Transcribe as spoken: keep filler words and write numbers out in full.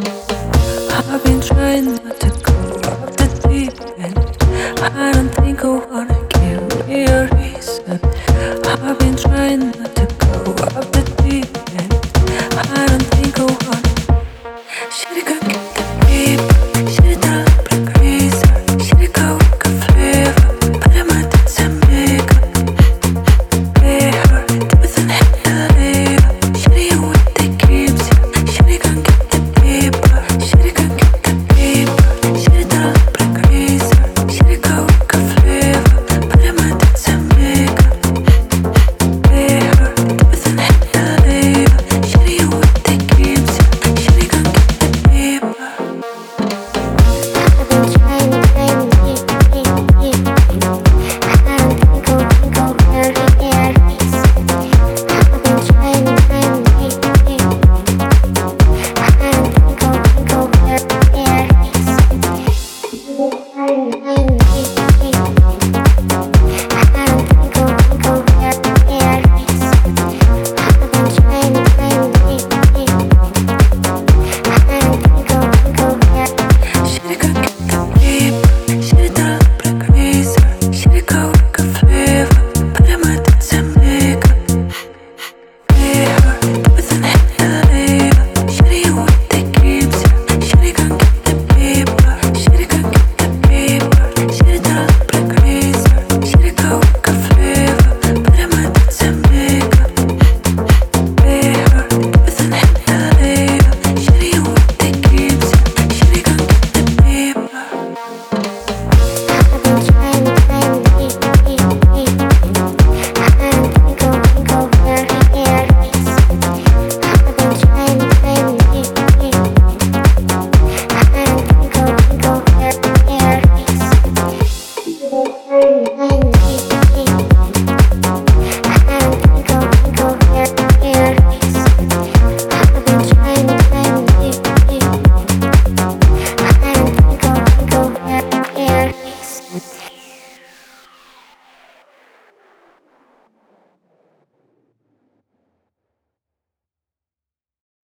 I've been trying not to go off the deep end. I don't think I wanna give me a reason. I've been trying not to go off the deep end. I don't think I wanna. Shit, it got get the deep. Shit, it down like razor. Shit, it got wicked flavor. Put in my tits and makeup. They hurt deeper than hit the labor. Shit, you with the creeps. Shit, it got get the deeper. Shit, it got get the deeper. Shit, it down like razor. Shit, it got wicked flavor. Put in my tits and makeup. They hurt deeper than hit the labor. Shit, you with the creeps. Shit, it got get the deeper. I've been trying to find deep, deep, deep. I don't think I'll think I'll where it is. I've been trying to find deep, deep. I don't think I'll think I'll where it is. I've been trying to find deep, deep. I don't think I'll think I'll where it is. I've been trying to find deep, deep. I don't think I'll think I'll where. Shit, it got get the deeper. Shit, it down like razor. Shit, it got wicked flavor. Put in my tits and makeup. They hurt deeper than hit the labor. Shit, you with the creeps. Shit, it got get the deeper. Shit, it got get the deeper. Shit, it down like razor. Shit, it got wicked flavor. Put in my tits and makeup. They hurt deeper than hit the labor. Shit, you with the creeps. Shit, it got get the deeper. I've been trying to find deep, deep, deep. I don't think I'll think I'll where it is. I've been trying to find deep, deep. I don't think I'll think I'll where it is. I've been trying to find